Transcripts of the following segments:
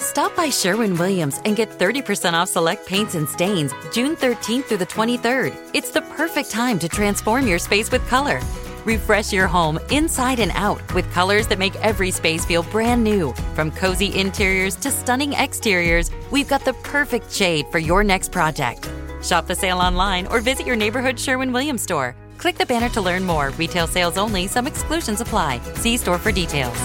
Stop by Sherwin-Williams and get 30% off select paints and stains June 13th through the 23rd. It's the perfect time to transform your space with color. Refresh your home inside and out with colors that make every space feel brand new. From cozy interiors to stunning exteriors, we've got the perfect shade for your next project. Shop the sale online or visit your neighborhood Sherwin-Williams store. Click the banner to learn more. Retail sales only. Some exclusions apply. See store for details.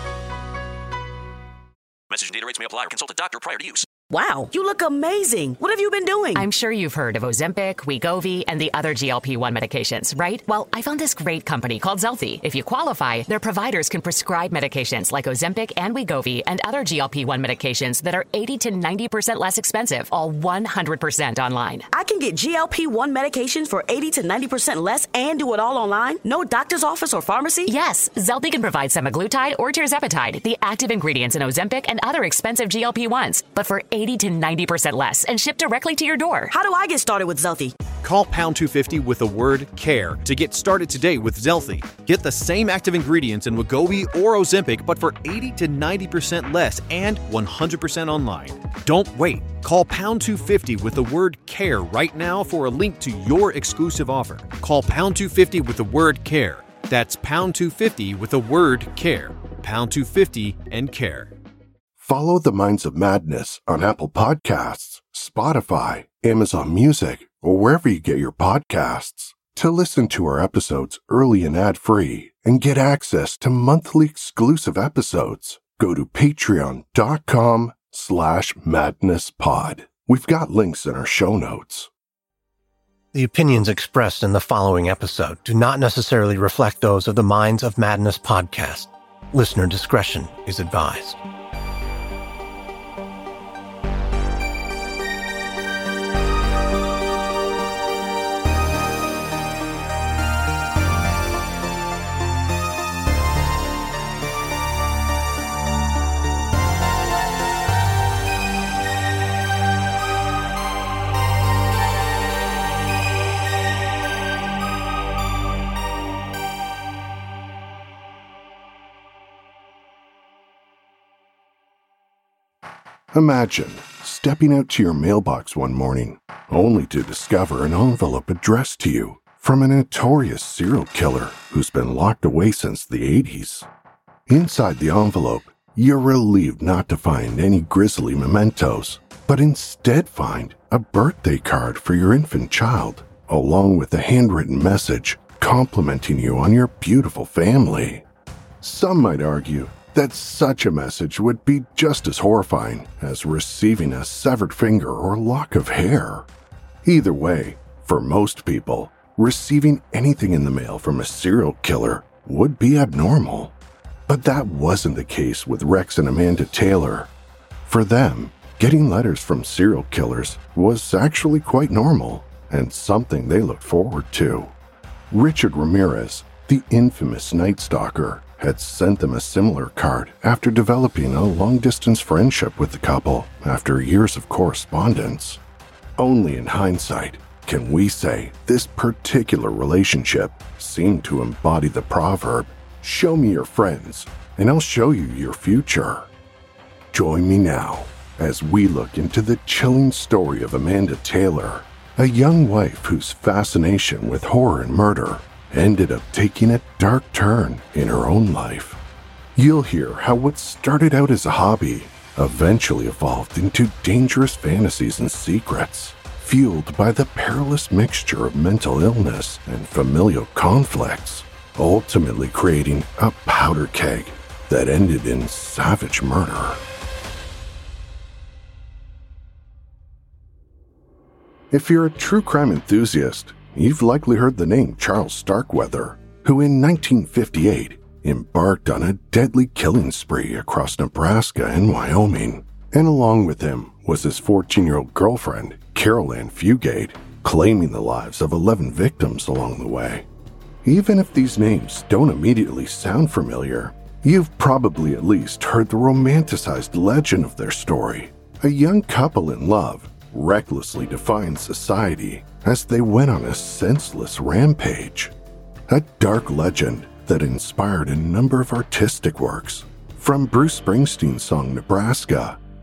Message and data rates may apply or consult a doctor prior to use. Wow, you look amazing. What have you been doing? I'm sure you've heard of Ozempic, Wegovy, and the other GLP-1 medications, right? Well, I found this great company called Zelfie. If you qualify, their providers can prescribe medications like Ozempic and Wegovy and other GLP-1 medications that are 80 to 90% less expensive, all 100% online. I can get GLP-1 medications for 80 to 90% less and do it all online? No doctor's office or pharmacy? Yes, Zelfie can provide semaglutide or tirzepatide, the active ingredients in Ozempic and other expensive GLP-1s, but for 80 to 90% less and shipped directly to your door. How do I get started with Zelfie? Call pound 250 with the word CARE to get started today with Zelfie. Get the same active ingredients in Wegovy or Ozempic, but for 80 to 90% less and 100% online. Don't wait. Call pound 250 with the word CARE right now for a link to your exclusive offer. Call pound 250 with the word CARE. That's pound 250 with the word CARE. Pound 250 and CARE. Follow the Minds of Madness on Apple Podcasts, Spotify, Amazon Music, or wherever you get your podcasts. To listen to our episodes early and ad-free and get access to monthly exclusive episodes, go to patreon.com/madnesspod. We've got links in our show notes. The opinions expressed in the following episode do not necessarily reflect those of the Minds of Madness podcast. Listener discretion is advised. Imagine stepping out to your mailbox one morning, only to discover an envelope addressed to you from a notorious serial killer who's been locked away since the 80s. Inside the envelope, you're relieved not to find any grisly mementos, but instead find a birthday card for your infant child, along with a handwritten message complimenting you on your beautiful family. Some might argue that such a message would be just as horrifying as receiving a severed finger or lock of hair. Either way, for most people, receiving anything in the mail from a serial killer would be abnormal. But that wasn't the case with Rex and Amanda Taylor. For them, getting letters from serial killers was actually quite normal and something they looked forward to. Richard Ramirez, the infamous Night Stalker, had sent them a similar card after developing a long-distance friendship with the couple after years of correspondence. Only in hindsight can we say this particular relationship seemed to embody the proverb, "Show me your friends, and I'll show you your future." Join me now as we look into the chilling story of Amanda Taylor, a young wife whose fascination with horror and murder ended up taking a dark turn in her own life. You'll hear how what started out as a hobby eventually evolved into dangerous fantasies and secrets, fueled by the perilous mixture of mental illness and familial conflicts, ultimately creating a powder keg that ended in savage murder. If you're a true crime enthusiast, you've likely heard the name Charles Starkweather, who in 1958 embarked on a deadly killing spree across Nebraska and Wyoming, and along with him was his 14-year-old girlfriend, Carol Ann Fugate, claiming the lives of 11 victims along the way. Even if these names don't immediately sound familiar, you've probably at least heard the romanticized legend of their story. A young couple in love recklessly defying society as they went on a senseless rampage. A dark legend that inspired a number of artistic works, from Bruce Springsteen's song Nebraska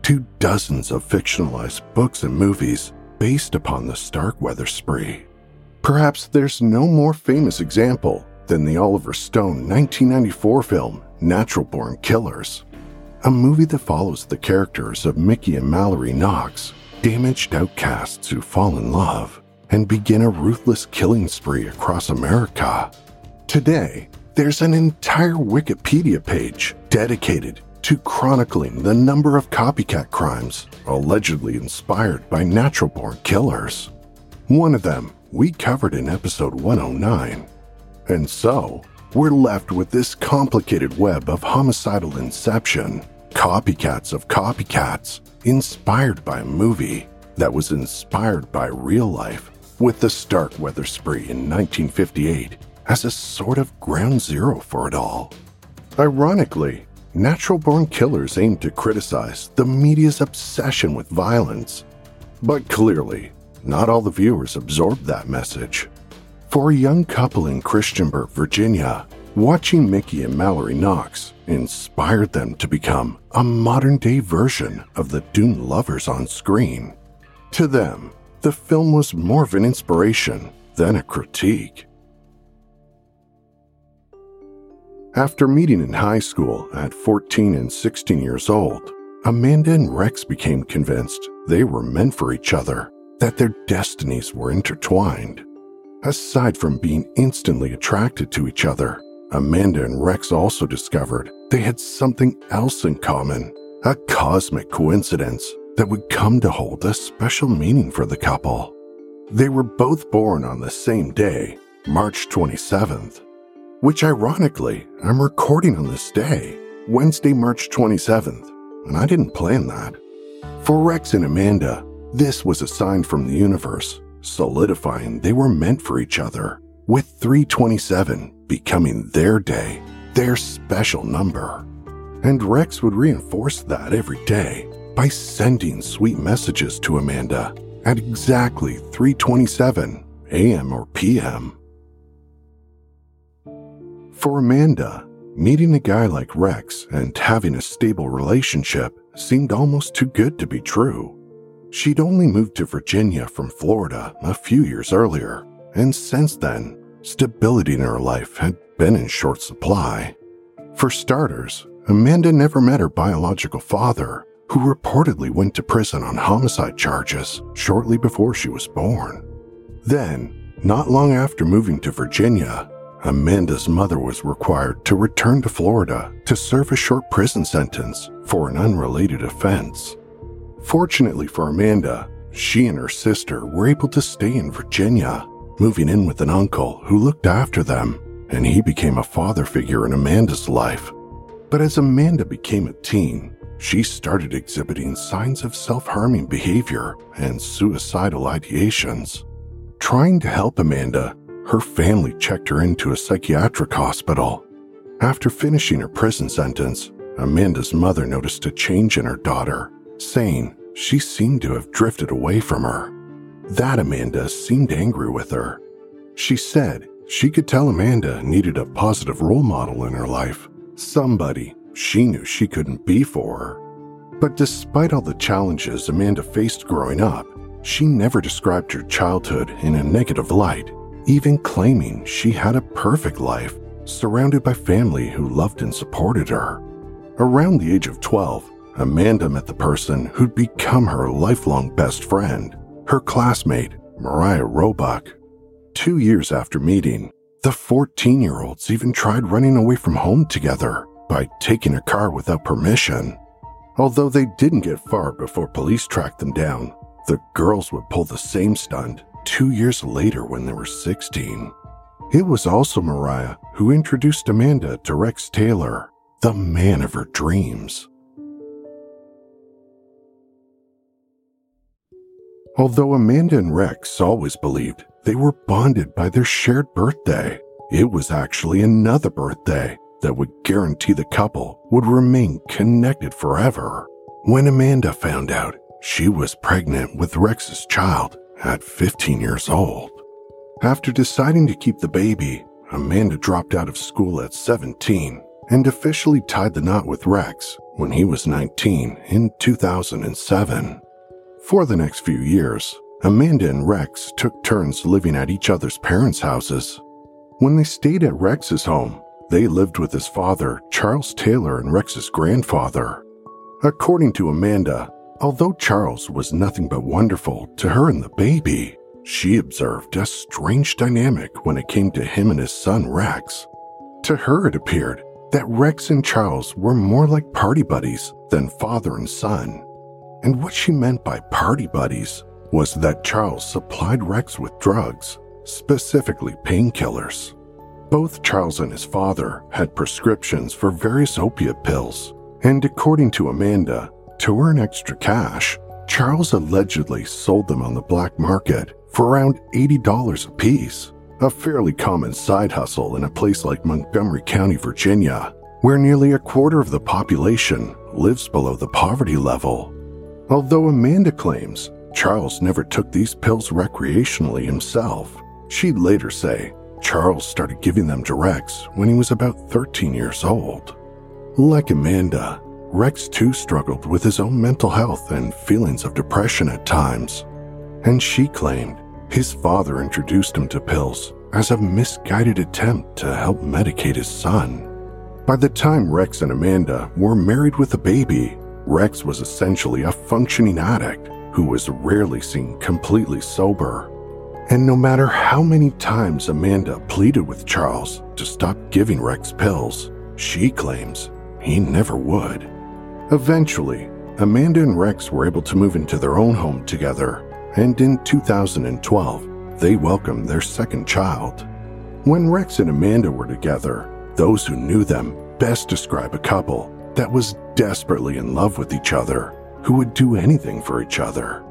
to dozens of fictionalized books and movies based upon the Starkweather spree. Perhaps there's no more famous example than the Oliver Stone 1994 film Natural Born Killers, a movie that follows the characters of Mickey and Mallory Knox, damaged outcasts who fall in love and begin a ruthless killing spree across America. Today, there's an entire Wikipedia page dedicated to chronicling the number of copycat crimes allegedly inspired by natural-born killers. One of them we covered in episode 109. And so, we're left with this complicated web of homicidal inception, copycats of copycats, inspired by a movie that was inspired by real life, with the Starkweather spree in 1958 as a sort of ground zero for it all. Ironically, natural-born killers aim to criticize the media's obsession with violence. But clearly, not all the viewers absorbed that message. For a young couple in Christiansburg, Virginia, watching Mickey and Mallory Knox inspired them to become a modern-day version of the Dune lovers on screen. To them, the film was more of an inspiration than a critique. After meeting in high school at 14 and 16 years old, Amanda and Rex became convinced they were meant for each other, that their destinies were intertwined. Aside from being instantly attracted to each other, Amanda and Rex also discovered they had something else in common, a cosmic coincidence that would come to hold a special meaning for the couple. They were both born on the same day, March 27th, which ironically, I'm recording on this day, Wednesday, March 27th, and I didn't plan that. For Rex and Amanda, this was a sign from the universe, solidifying they were meant for each other, with 327 becoming their day, their special number. And Rex would reinforce that every day by sending sweet messages to Amanda at exactly 3:27 a.m. or p.m. For Amanda, meeting a guy like Rex and having a stable relationship seemed almost too good to be true. She'd only moved to Virginia from Florida a few years earlier, and since then, stability in her life had been in short supply. For starters, Amanda never met her biological father, who reportedly went to prison on homicide charges shortly before she was born. Then, not long after moving to Virginia, Amanda's mother was required to return to Florida to serve a short prison sentence for an unrelated offense. Fortunately for Amanda, she and her sister were able to stay in Virginia, moving in with an uncle who looked after them, and he became a father figure in Amanda's life. But as Amanda became a teen, she started exhibiting signs of self-harming behavior and suicidal ideations. Trying to help Amanda, her family checked her into a psychiatric hospital. After finishing her prison sentence, Amanda's mother noticed a change in her daughter, saying she seemed to have drifted away from her. That Amanda seemed angry with her. She said she could tell Amanda needed a positive role model in her life, somebody she knew she couldn't be for her. But despite all the challenges Amanda faced growing up, she never described her childhood in a negative light, even claiming she had a perfect life, surrounded by family who loved and supported her. Around the age of 12, Amanda met the person who'd become her lifelong best friend, her classmate, Mariah Roebuck. 2 years after meeting, the 14-year-olds even tried running away from home together by taking a car without permission. Although they didn't get far before police tracked them down, the girls would pull the same stunt 2 years later when they were 16. It was also Mariah who introduced Amanda to Rex Taylor, the man of her dreams. Although Amanda and Rex always believed they were bonded by their shared birthday, it was actually another birthday that would guarantee the couple would remain connected forever. When Amanda found out she was pregnant with Rex's child at 15 years old. After deciding to keep the baby, Amanda dropped out of school at 17 and officially tied the knot with Rex when he was 19 in 2007. For the next few years, Amanda and Rex took turns living at each other's parents' houses. When they stayed at Rex's home, they lived with his father, Charles Taylor, and Rex's grandfather. According to Amanda, although Charles was nothing but wonderful to her and the baby, she observed a strange dynamic when it came to him and his son Rex. To her, it appeared that Rex and Charles were more like party buddies than father and son. And what she meant by party buddies was that Charles supplied Rex with drugs, specifically painkillers. Both Charles and his father had prescriptions for various opiate pills, and according to Amanda, to earn extra cash, Charles allegedly sold them on the black market for around $80 a piece, a fairly common side hustle in a place like Montgomery County, Virginia, where nearly a quarter of the population lives below the poverty level. Although Amanda claims Charles never took these pills recreationally himself, she'd later say Charles started giving them to Rex when he was about 13 years old. Like Amanda, Rex too struggled with his own mental health and feelings of depression at times, and she claimed his father introduced him to pills as a misguided attempt to help medicate his son. By the time Rex and Amanda were married with a baby, Rex was essentially a functioning addict who was rarely seen completely sober. And no matter how many times Amanda pleaded with Charles to stop giving Rex pills, she claims he never would. Eventually, Amanda and Rex were able to move into their own home together, and in 2012, they welcomed their second child. When Rex and Amanda were together, those who knew them best describe a couple that was desperately in love with each other, who would do anything for each other.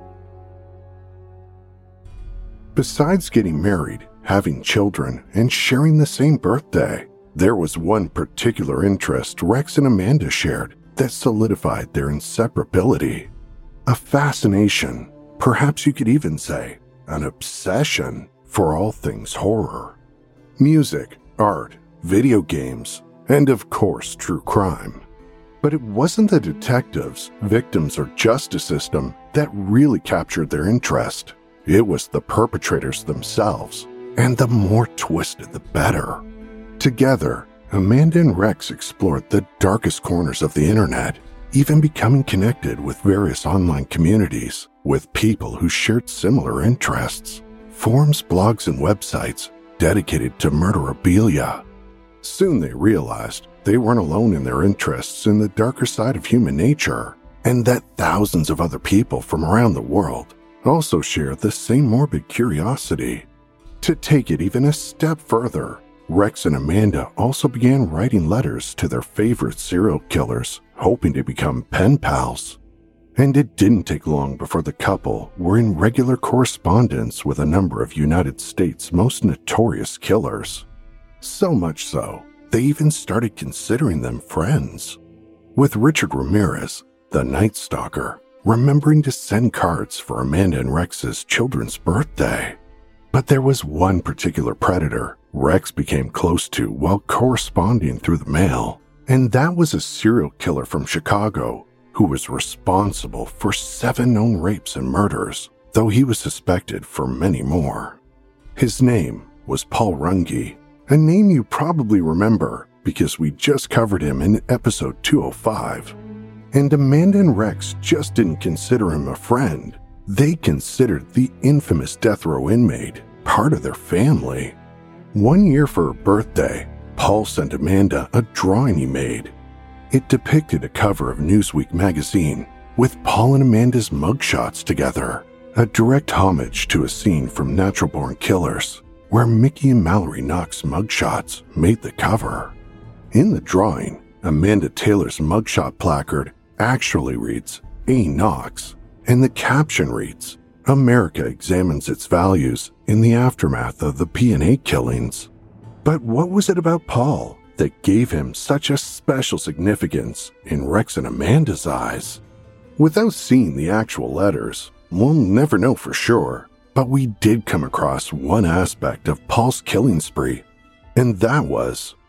Besides getting married, having children, and sharing the same birthday, there was one particular interest Rex and Amanda shared that solidified their inseparability. A fascination, perhaps you could even say an obsession, for all things horror. Music, art, video games, and of course true crime. But it wasn't the detectives, victims, or justice system that really captured their interest. It was the perpetrators themselves, and the more twisted the better. Together, Amanda and Rex explored the darkest corners of the internet, even becoming connected with various online communities with people who shared similar interests, forums, blogs, and websites dedicated to murderabilia. Soon they realized they weren't alone in their interests in the darker side of human nature, and that thousands of other people from around the world also share the same morbid curiosity. To take it even a step further, Rex and Amanda also began writing letters to their favorite serial killers, hoping to become pen pals. And it didn't take long before the couple were in regular correspondence with a number of United States' most notorious killers. So much so, they even started considering them friends, with Richard Ramirez, the Night Stalker, remembering to send cards for Amanda and Rex's children's birthday. But there was one particular predator Rex became close to while corresponding through the mail, and that was a serial killer from Chicago who was responsible for 7 known rapes and murders, though he was suspected for many more. His name was Paul Runge, a name you probably remember because we just covered him in episode 205. And Amanda and Rex just didn't consider him a friend. They considered the infamous death row inmate part of their family. One year for her birthday, Paul sent Amanda a drawing he made. It depicted a cover of Newsweek magazine with Paul and Amanda's mugshots together, a direct homage to a scene from Natural Born Killers, where Mickey and Mallory Knox mugshots made the cover. In the drawing, Amanda Taylor's mugshot placard actually reads, A. Knox, and the caption reads, America examines its values in the aftermath of the P&A killings. But what was it about Paul that gave him such a special significance in Rex and Amanda's eyes? Without seeing the actual letters, we'll never know for sure, but we did come across one aspect of Paul's killing spree, and that was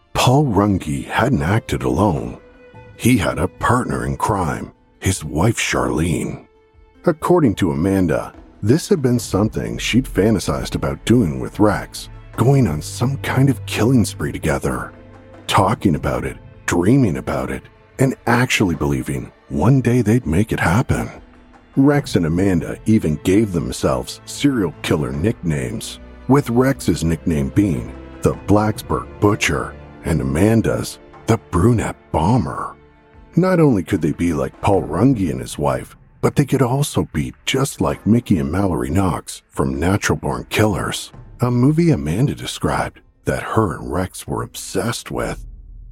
Paul Runge hadn't acted alone. He had a partner in crime, his wife Charlene. According to Amanda, this had been something she'd fantasized about doing with Rex, going on some kind of killing spree together, talking about it, dreaming about it, and actually believing one day they'd make it happen. Rex and Amanda even gave themselves serial killer nicknames, with Rex's nickname being the Blacksburg Butcher and Amanda's the Brunette Bomber. Not only could they be like Paul Runge and his wife, but they could also be just like Mickey and Mallory Knox from Natural Born Killers, a movie Amanda described that her and Rex were obsessed with.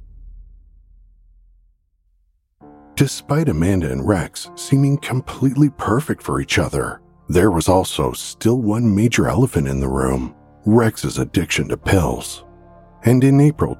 Despite Amanda and Rex seeming completely perfect for each other, there was also still one major elephant in the room: Rex's addiction to pills. And in April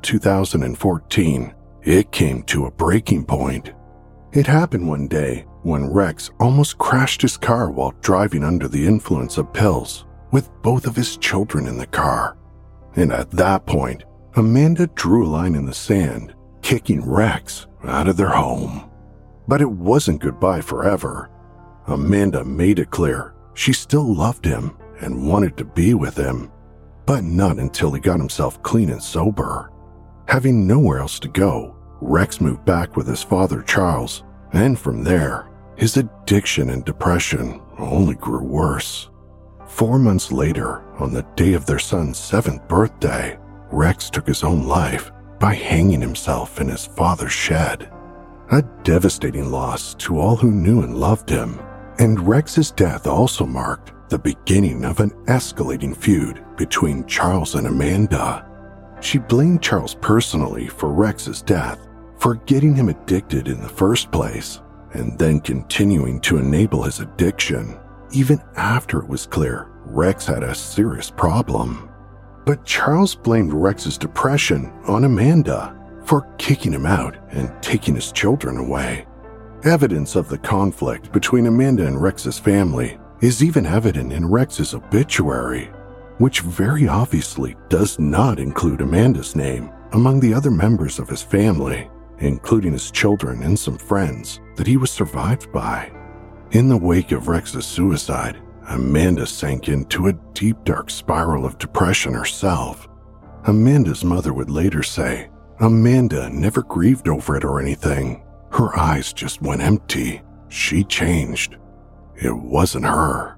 2014, it came to a breaking point. It happened one day when Rex almost crashed his car while driving under the influence of pills, with both of his children in the car. And at that point, Amanda drew a line in the sand, kicking Rex out of their home. But it wasn't goodbye forever. Amanda made it clear she still loved him and wanted to be with him, but not until he got himself clean and sober. Having nowhere else to go, Rex moved back with his father Charles, and from there, his addiction and depression only grew worse. 4 months later, on the day of their son's 7th birthday, Rex took his own life by hanging himself in his father's shed. A devastating loss to all who knew and loved him, and Rex's death also marked the beginning of an escalating feud between Charles and Amanda. She blamed Charles personally for Rex's death, for getting him addicted in the first place, and then continuing to enable his addiction, even after it was clear Rex had a serious problem. But Charles blamed Rex's depression on Amanda for kicking him out and taking his children away. Evidence of the conflict between Amanda and Rex's family is even evident in Rex's obituary, which very obviously does not include Amanda's name among the other members of his family, including his children and some friends that he was survived by. In the wake of Rex's suicide, Amanda sank into a deep, dark spiral of depression herself. Amanda's mother would later say, Amanda never grieved over it or anything. Her eyes just went empty. She changed. It wasn't her.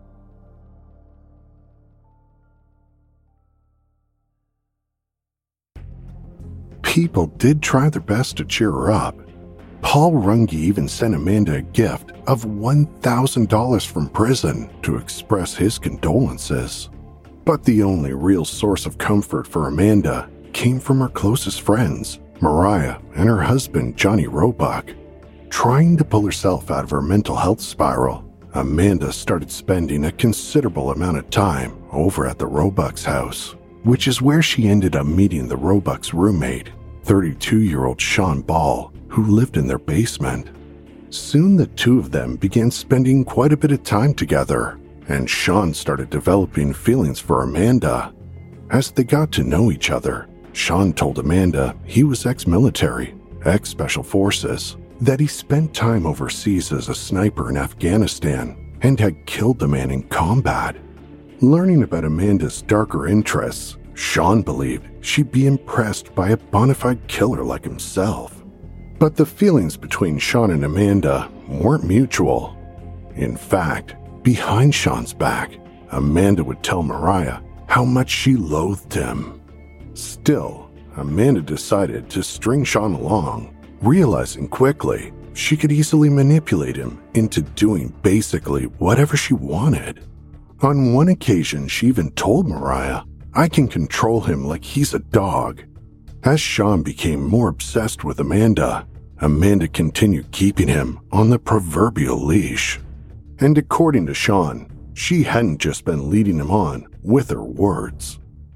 People did try their best to cheer her up. Paul Runge even sent Amanda a gift of $1,000 from prison to express his condolences. But the only real source of comfort for Amanda came from her closest friends, Mariah and her husband, Johnny Roebuck. Trying to pull herself out of her mental health spiral, Amanda started spending a considerable amount of time over at the Roebucks' house, which is where she ended up meeting the Roebucks' roommate, 32-year-old Sean Ball, who lived in their basement. Soon the two of them began spending quite a bit of time together, and Sean started developing feelings for Amanda. As they got to know each other, Sean told Amanda he was ex-military, ex-special forces, that he spent time overseas as a sniper in Afghanistan and had killed the man in combat. Learning about Amanda's darker interests, Sean believed she'd be impressed by a bona fide killer like himself. But the feelings between Sean and Amanda weren't mutual. In fact, behind Sean's back, Amanda would tell Mariah how much she loathed him. Still, Amanda decided to string Sean along, realizing quickly she could easily manipulate him into doing basically whatever she wanted. On one occasion, she even told Mariah, "I can control him like he's a dog." As Sean became more obsessed with Amanda, Amanda continued keeping him on the proverbial leash. And according to Sean, she hadn't just been leading him on with her words.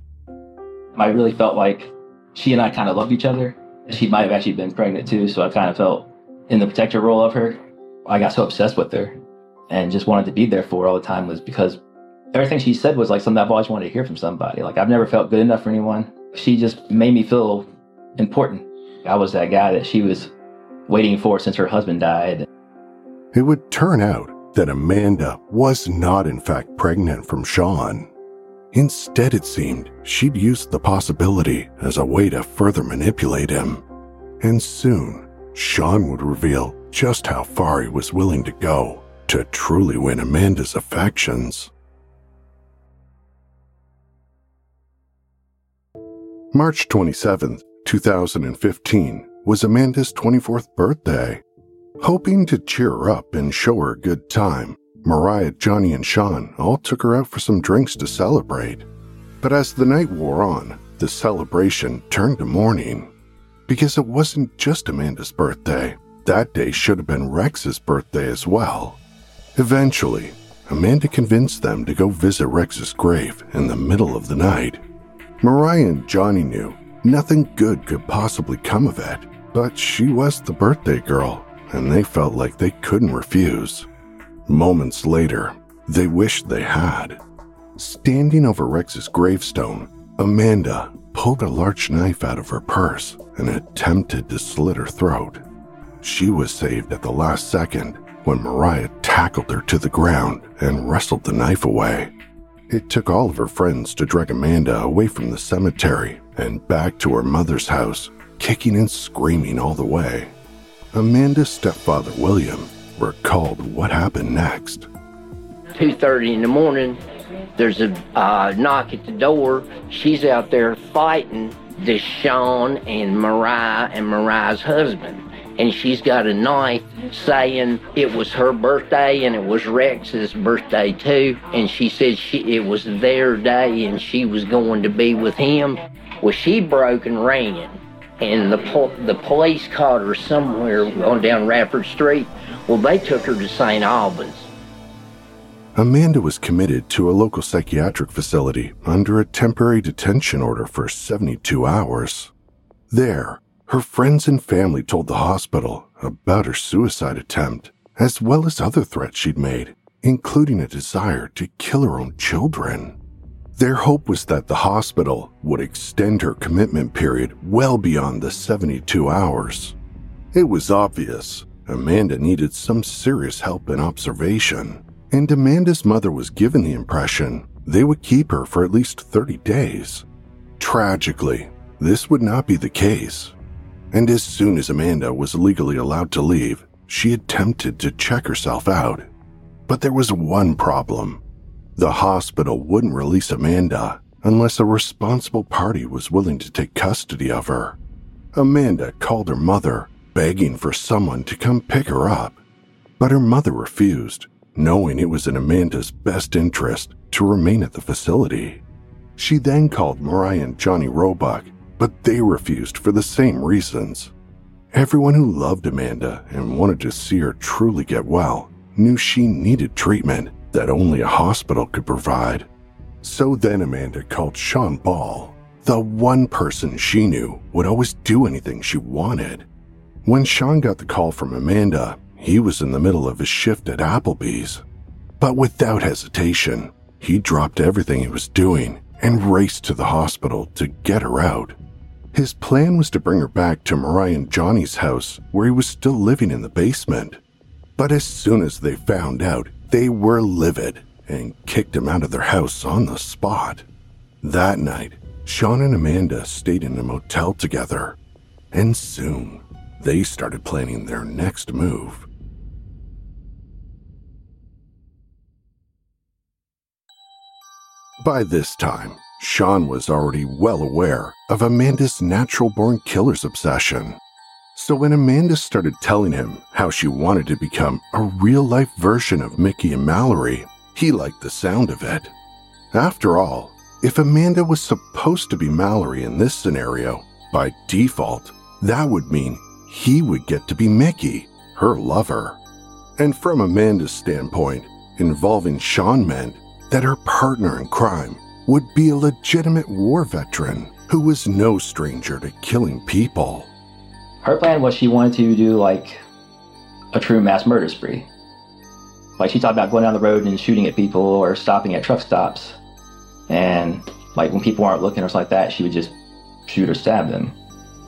I really felt like she and I kind of loved each other. She might have actually been pregnant too, so I kind of felt in the protector role of her. I got so obsessed with her and just wanted to be there for her all the time, was because everything she said was like something I've always wanted to hear from somebody. Like, I've never felt good enough for anyone. She just made me feel important. I was that guy that she was waiting for since her husband died. It would turn out that Amanda was not in fact pregnant from Sean. Instead, it seemed she'd used the possibility as a way to further manipulate him. And soon, Sean would reveal just how far he was willing to go to truly win Amanda's affections. March 27th, 2015 was Amanda's 24th birthday. Hoping to cheer her up and show her a good time, Mariah, Johnny, and Sean all took her out for some drinks to celebrate. But as the night wore on, the celebration turned to mourning. Because it wasn't just Amanda's birthday. That day should have been Rex's birthday as well. Eventually, Amanda convinced them to go visit Rex's grave in the middle of the night. Mariah and Johnny knew nothing good could possibly come of it, but she was the birthday girl, and they felt like they couldn't refuse. Moments later, they wished they had. Standing over Rex's gravestone, Amanda pulled a large knife out of her purse and attempted to slit her throat. She was saved at the last second when Mariah tackled her to the ground and wrestled the knife away. It took all of her friends to drag Amanda away from the cemetery and back to her mother's house, kicking and screaming all the way. Amanda's stepfather, William, recalled what happened next. 2:30 in the morning, there's a knock at the door. She's out there fighting Deshawn and Mariah's husband. And she's got a knife saying it was her birthday and it was Rex's birthday too. And she said it was their day and she was going to be with him. Well, she broke and ran. And the police caught her somewhere on down Radford Street. Well, they took her to St. Albans. Amanda was committed to a local psychiatric facility under a temporary detention order for 72 hours. There, her friends and family told the hospital about her suicide attempt, as well as other threats she'd made, including a desire to kill her own children. Their hope was that the hospital would extend her commitment period well beyond the 72 hours. It was obvious Amanda needed some serious help and observation, and Amanda's mother was given the impression they would keep her for at least 30 days. Tragically, this would not be the case. And as soon as Amanda was legally allowed to leave, she attempted to check herself out. But there was one problem. The hospital wouldn't release Amanda unless a responsible party was willing to take custody of her. Amanda called her mother, begging for someone to come pick her up. But her mother refused, knowing it was in Amanda's best interest to remain at the facility. She then called Mariah and Johnny Roebuck, but they refused for the same reasons. Everyone who loved Amanda and wanted to see her truly get well knew she needed treatment that only a hospital could provide. So then Amanda called Sean Ball, the one person she knew would always do anything she wanted. When Sean got the call from Amanda, he was in the middle of his shift at Applebee's. But without hesitation, he dropped everything he was doing and raced to the hospital to get her out. His plan was to bring her back to Mariah and Johnny's house, where he was still living in the basement. But as soon as they found out, they were livid and kicked him out of their house on the spot. That night, Sean and Amanda stayed in a motel together, and soon they started planning their next move. By this time, Sean was already well aware of Amanda's natural-born killer's obsession. So when Amanda started telling him how she wanted to become a real-life version of Mickey and Mallory, he liked the sound of it. After all, if Amanda was supposed to be Mallory in this scenario, by default, that would mean he would get to be Mickey, her lover. And from Amanda's standpoint, involving Sean meant that her partner in crime would be a legitimate war veteran who was no stranger to killing people. Her plan was she wanted to do like a true mass murder spree. Like she talked about going down the road and shooting at people or stopping at truck stops. And like when people aren't looking or something like that, she would just shoot or stab them.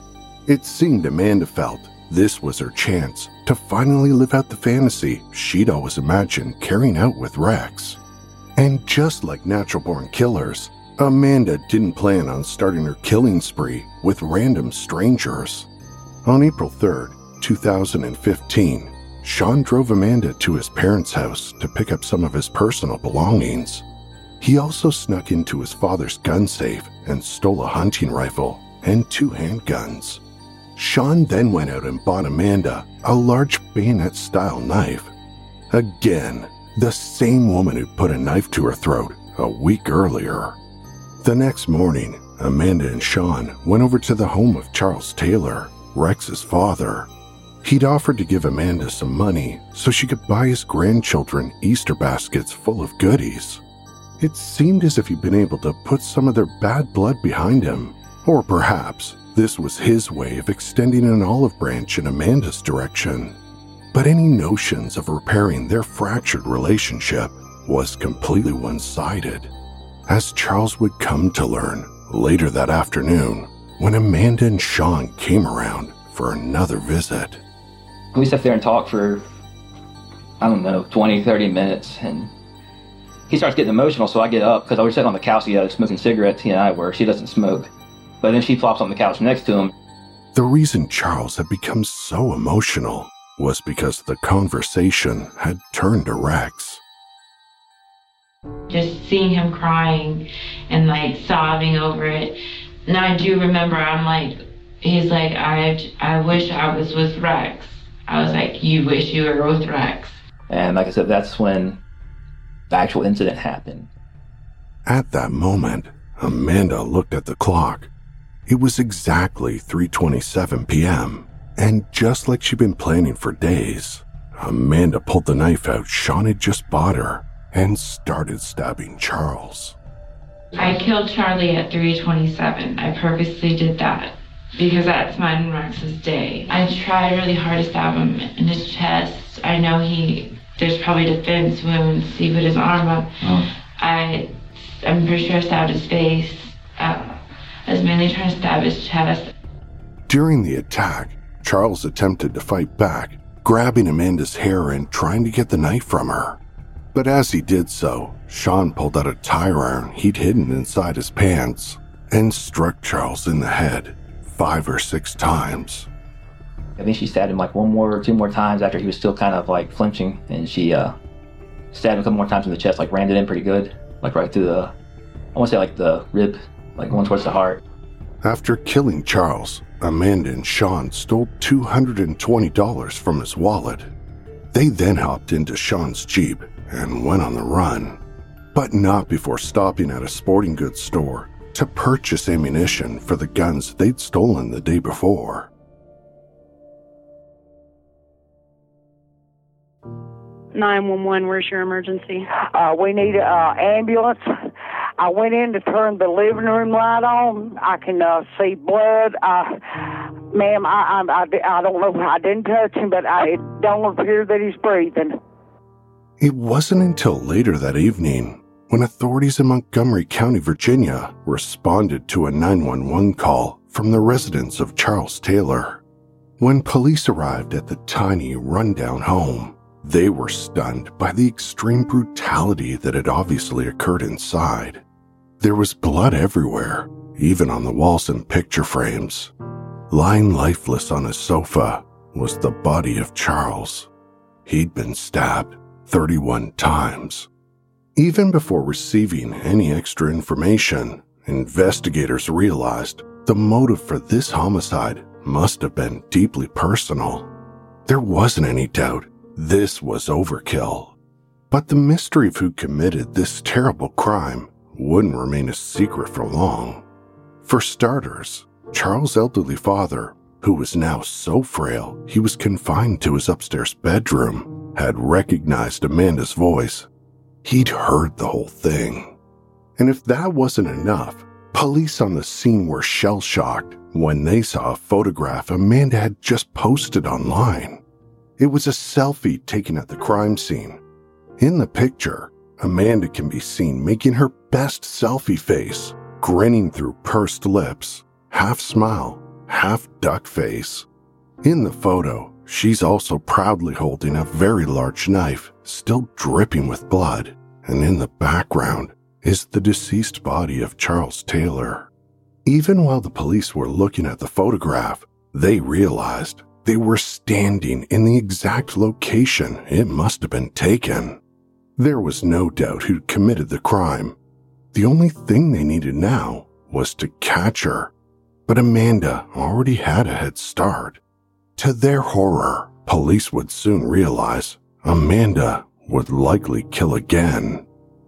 It seemed Amanda felt this was her chance to finally live out the fantasy she'd always imagined carrying out with Rex. And just like natural-born killers, Amanda didn't plan on starting her killing spree with random strangers. On April 3rd, 2015, Sean drove Amanda to his parents' house to pick up some of his personal belongings. He also snuck into his father's gun safe and stole a hunting rifle and 2 handguns. Sean then went out and bought Amanda a large bayonet-style knife. Again, the same woman who'd put a knife to her throat a week earlier. The next morning, Amanda and Sean went over to the home of Charles Taylor, Rex's father. He'd offered to give Amanda some money so she could buy his grandchildren Easter baskets full of goodies. It seemed as if he'd been able to put some of their bad blood behind him, or perhaps this was his way of extending an olive branch in Amanda's direction. But any notions of repairing their fractured relationship was completely one-sided, as Charles would come to learn later that afternoon when Amanda and Sean came around for another visit. We sat there and talked for, 20, 30 minutes, and he starts getting emotional, so I get up, because I was sitting on the couch together smoking cigarettes, he and I were. She doesn't smoke. But then she flops on the couch next to him. The reason Charles had become so emotional was because the conversation had turned to Rex. Just seeing him crying and sobbing over it. And I do remember, he's like, I wish I was with Rex. I was like, you wish you were with Rex. And like I said, that's when the actual incident happened. At that moment, Amanda looked at the clock. It was exactly 3:27 p.m., and just like she'd been planning for days, Amanda pulled the knife out Sean had just bought her and started stabbing Charles. I killed Charlie at 3:27. I purposely did that because that's mine and Rex's day. I tried really hard to stab him in his chest. I know there's probably defense wounds. He put his arm up. I'm pretty sure I stabbed his face. I was mainly trying to stab his chest. During the attack, Charles attempted to fight back, grabbing Amanda's hair and trying to get the knife from her. But as he did so, Sean pulled out a tire iron he'd hidden inside his pants and struck Charles in the head 5 or 6 times. I think she stabbed him 1 more or 2 more times after he was still kind of flinching, and she stabbed him a couple more times in the chest, rammed it in pretty good, right through the, I want to say the rib, going towards the heart. After killing Charles, Amanda and Sean stole $220 from his wallet. They then hopped into Sean's Jeep and went on the run, but not before stopping at a sporting goods store to purchase ammunition for the guns they'd stolen the day before. 911, where's your emergency? We need an ambulance. I went in to turn the living room light on. I can see blood. Ma'am, I don't know. I didn't touch him, but it don't appear that he's breathing. It wasn't until later that evening when authorities in Montgomery County, Virginia, responded to a 911 call from the residence of Charles Taylor. When police arrived at the tiny, rundown home, they were stunned by the extreme brutality that had obviously occurred inside. There was blood everywhere, even on the walls and picture frames. Lying lifeless on his sofa was the body of Charles. He'd been stabbed 31 times. Even before receiving any extra information, investigators realized the motive for this homicide must have been deeply personal. There wasn't any doubt this was overkill. But the mystery of who committed this terrible crime wouldn't remain a secret for long. For starters, Charles' elderly father, who was now so frail he was confined to his upstairs bedroom, had recognized Amanda's voice. He'd heard the whole thing. And if that wasn't enough, police on the scene were shell-shocked when they saw a photograph Amanda had just posted online. It was a selfie taken at the crime scene. In the picture, Amanda can be seen making her best selfie face, grinning through pursed lips, half smile, half-duck face. In the photo, she's also proudly holding a very large knife, still dripping with blood, and in the background is the deceased body of Charles Taylor. Even while the police were looking at the photograph, they realized they were standing in the exact location it must have been taken. There was no doubt who'd committed the crime. The only thing they needed now was to catch her. But Amanda already had a head start. To their horror, police would soon realize Amanda would likely kill again.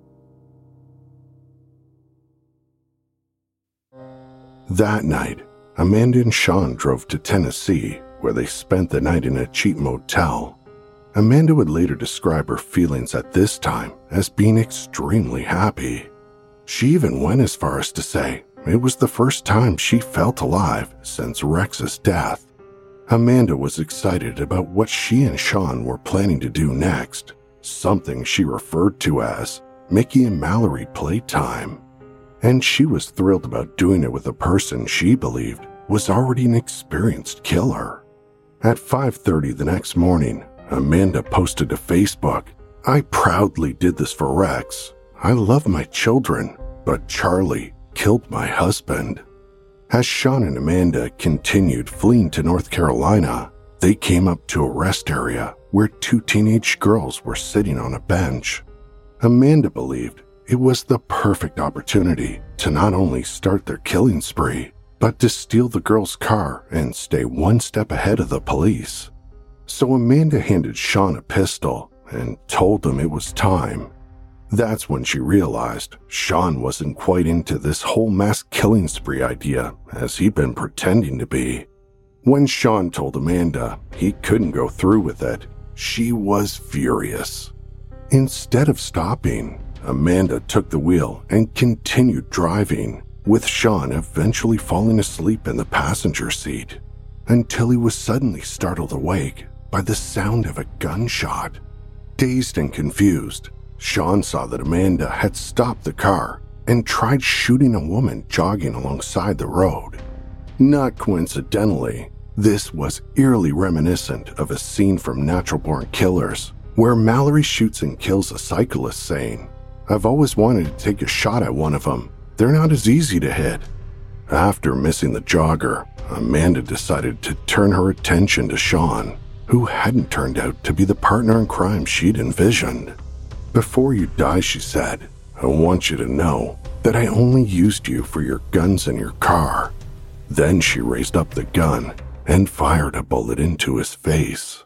That night, Amanda and Sean drove to Tennessee, where they spent the night in a cheap motel. Amanda would later describe her feelings at this time as being extremely happy. She even went as far as to say it was the first time she felt alive since Rex's death. Amanda was excited about what she and Sean were planning to do next, something she referred to as Mickey and Mallory playtime. And she was thrilled about doing it with a person she believed was already an experienced killer. At 5:30 the next morning, Amanda posted to Facebook, "I proudly did this for Rex. I love my children, but Charlie killed my husband." As Sean and Amanda continued fleeing to North Carolina, they came up to a rest area where two teenage girls were sitting on a bench. Amanda believed it was the perfect opportunity to not only start their killing spree, but to steal the girls' car and stay one step ahead of the police. So Amanda handed Sean a pistol and told him it was time. That's when she realized Sean wasn't quite into this whole mass killing spree idea as he'd been pretending to be. When Sean told Amanda he couldn't go through with it, she was furious. Instead of stopping, Amanda took the wheel and continued driving, with Sean eventually falling asleep in the passenger seat, until he was suddenly startled awake by the sound of a gunshot. Dazed and confused, Sean saw that Amanda had stopped the car and tried shooting a woman jogging alongside the road. Not coincidentally, this was eerily reminiscent of a scene from Natural Born Killers, where Mallory shoots and kills a cyclist saying, "I've always wanted to take a shot at one of them. They're not as easy to hit." After missing the jogger, Amanda decided to turn her attention to Sean, who hadn't turned out to be the partner in crime she'd envisioned. "Before you die," she said, "I want you to know that I only used you for your guns and your car." Then she raised up the gun and fired a bullet into his face.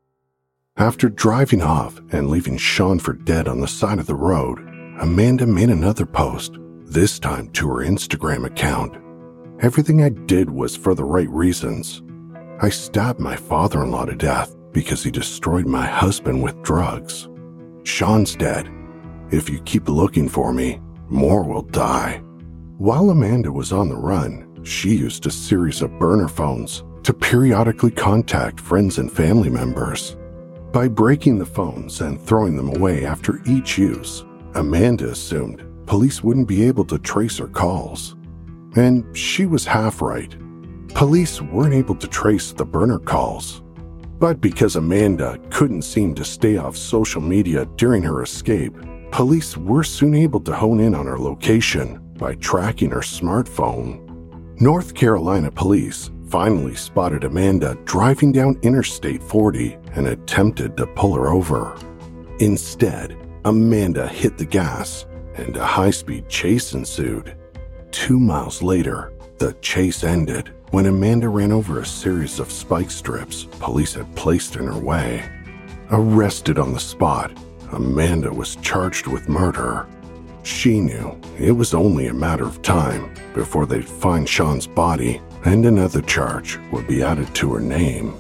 After driving off and leaving Sean for dead on the side of the road, Amanda made another post, this time to her Instagram account. "Everything I did was for the right reasons. I stabbed my father-in-law to death because he destroyed my husband with drugs. Sean's dead. If you keep looking for me, more will die." While Amanda was on the run, she used a series of burner phones to periodically contact friends and family members. By breaking the phones and throwing them away after each use, Amanda assumed police wouldn't be able to trace her calls. And she was half right. Police weren't able to trace the burner calls. But because Amanda couldn't seem to stay off social media during her escape, police were soon able to hone in on her location by tracking her smartphone. North Carolina police finally spotted Amanda driving down Interstate 40 and attempted to pull her over. Instead, Amanda hit the gas and a high-speed chase ensued. 2 miles later, the chase ended when Amanda ran over a series of spike strips police had placed in her way. Arrested on the spot, Amanda was charged with murder. She knew it was only a matter of time before they'd find Sean's body and another charge would be added to her name.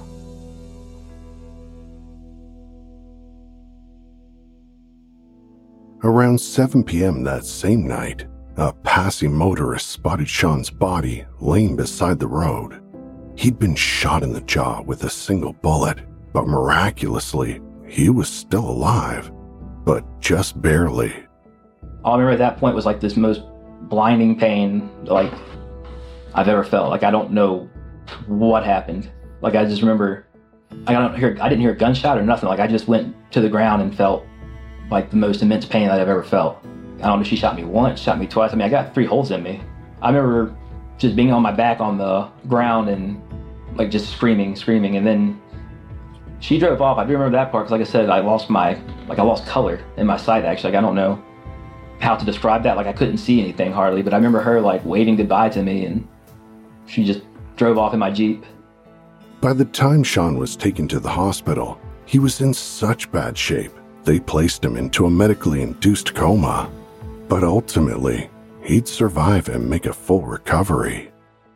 Around 7 p.m. that same night, a passing motorist spotted Sean's body laying beside the road. He'd been shot in the jaw with a single bullet, but miraculously, he was still alive, but just barely. All I remember at that point was like this most blinding pain like I've ever felt. Like I don't know what happened. Like, I just remember, I didn't hear a gunshot or nothing. Like, I just went to the ground and felt like the most immense pain that I've ever felt. I don't know if she shot me once, shot me twice. I mean, I got 3 holes in me. I remember just being on my back on the ground and like just screaming. And then she drove off. I do remember that part because, like I said, I lost color in my sight, actually. Like, I don't know how to describe that. Like, I couldn't see anything hardly, but I remember her like waving goodbye to me, and she just drove off in my Jeep. By the time Sean was taken to the hospital, he was in such bad shape, they placed him into a medically induced coma. But ultimately, he'd survive and make a full recovery.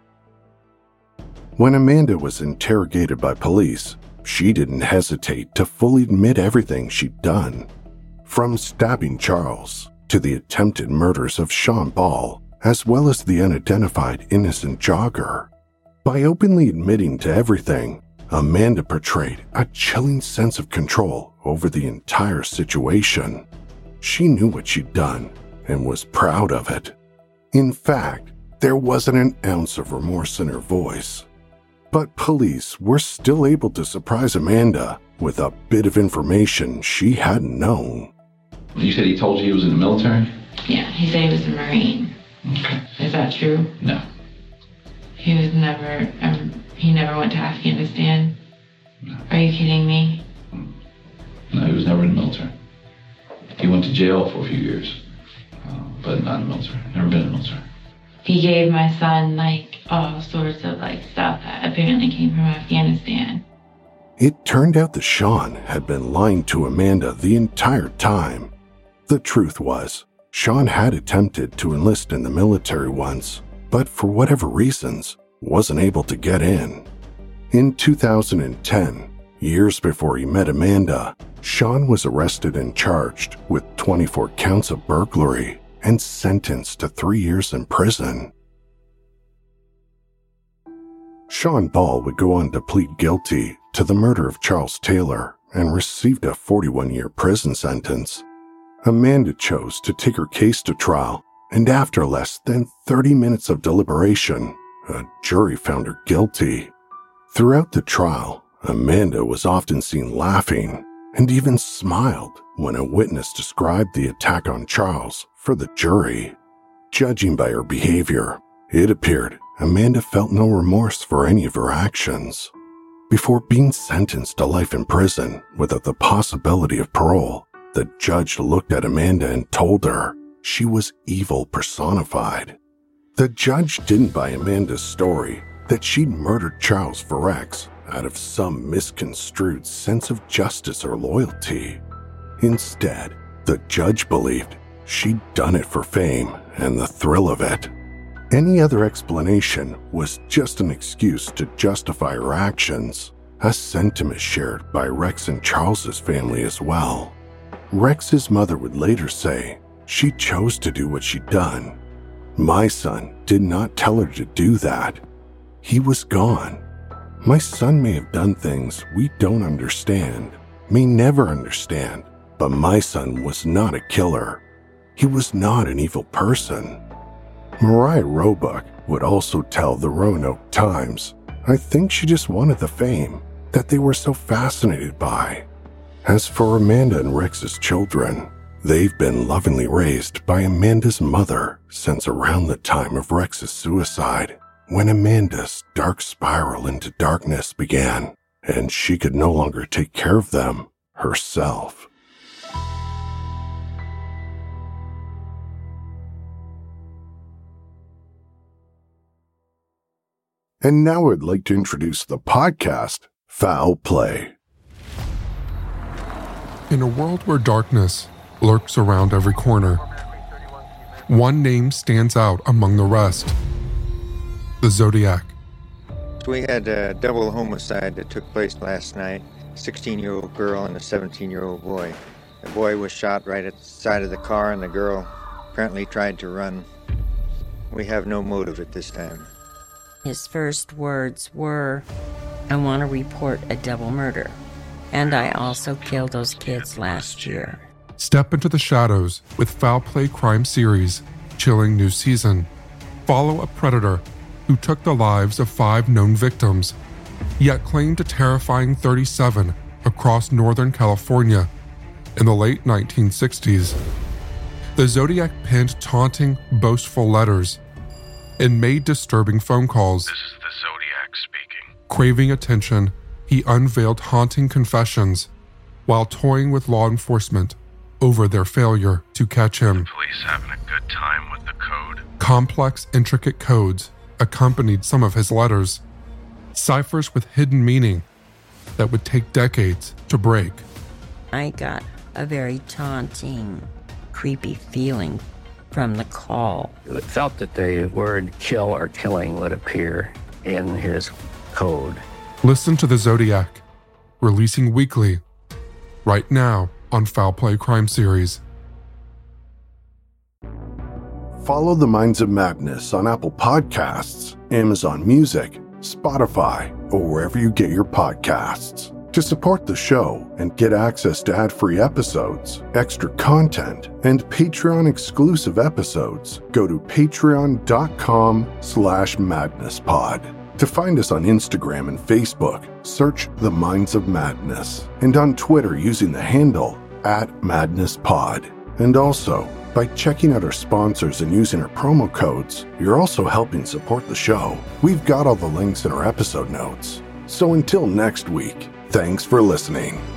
When Amanda was interrogated by police, she didn't hesitate to fully admit everything she'd done. From stabbing Charles to the attempted murders of Sean Ball, as well as the unidentified innocent jogger. By openly admitting to everything, Amanda portrayed a chilling sense of control over the entire situation. She knew what she'd done and was proud of it. In fact, there wasn't an ounce of remorse in her voice. But police were still able to surprise Amanda with a bit of information she hadn't known. You said he told you he was in the military? Yeah, he said he was a Marine. Okay. Is that true? No. He never went to Afghanistan? No. Are you kidding me? No, he was never in the military. He went to jail for a few years, but not in the military. Never been in the military. He gave my son like all sorts of like stuff that apparently came from Afghanistan. It turned out that Sean had been lying to Amanda the entire time. The truth was, Sean had attempted to enlist in the military once, but for whatever reasons, wasn't able to get in. In 2010, years before he met Amanda, Sean was arrested and charged with 24 counts of burglary and sentenced to 3 years in prison. Sean Ball would go on to plead guilty to the murder of Charles Taylor and received a 41-year prison sentence. Amanda chose to take her case to trial, and after less than 30 minutes of deliberation, a jury found her guilty. Throughout the trial, Amanda was often seen laughing and even smiled when a witness described the attack on Charles for the jury. Judging by her behavior, it appeared Amanda felt no remorse for any of her actions. Before being sentenced to life in prison without the possibility of parole, the judge looked at Amanda and told her she was evil personified. The judge didn't buy Amanda's story that she'd murdered Charles Virex out of some misconstrued sense of justice or loyalty. Instead, the judge believed she'd done it for fame and the thrill of it. Any other explanation was just an excuse to justify her actions, a sentiment shared by Rex and Charles's family as well. Rex's mother would later say she chose to do what she'd done. My son did not tell her to do that. He was gone. My son may have done things we don't understand, may never understand, but my son was not a killer. He was not an evil person. Mariah Roebuck would also tell the Roanoke Times, I think she just wanted the fame that they were so fascinated by. As for Amanda and Rex's children, they've been lovingly raised by Amanda's mother since around the time of Rex's suicide, when Amanda's dark spiral into darkness began, and she could no longer take care of them herself. And now I'd like to introduce the podcast, Foul Play. In a world where darkness lurks around every corner, one name stands out among the rest: the Zodiac. We had a double homicide that took place last night. A 16-year-old girl and a 17-year-old boy. The boy was shot right at the side of the car, and the girl apparently tried to run. We have no motive at this time. His first words were, I want to report a double murder. And I also killed those kids last year. Step into the shadows with Foul Play crime series, chilling new season. Follow a predator who took the lives of 5 known victims, yet claimed a terrifying 37 across Northern California in the late 1960s. The Zodiac penned taunting, boastful letters and made disturbing phone calls. This is the Zodiac speaking. Craving attention, he unveiled haunting confessions while toying with law enforcement over their failure to catch him. The police having a good time with the code. Complex, intricate codes accompanied some of his letters, ciphers with hidden meaning that would take decades to break. I got a very taunting, creepy feeling from the call. It felt that the word kill or killing would appear in his code. Listen to the Zodiac, releasing weekly, right now on Foul Play Crime Series. Follow The Minds of Madness on Apple Podcasts, Amazon Music, Spotify, or wherever you get your podcasts. To support the show and get access to ad-free episodes, extra content, and Patreon-exclusive episodes, go to patreon.com/madnesspod. To find us on Instagram and Facebook, search The Minds of Madness, and on Twitter using the handle @MadnessPod. And also, by checking out our sponsors and using our promo codes, you're also helping support the show. We've got all the links in our episode notes. So until next week, thanks for listening.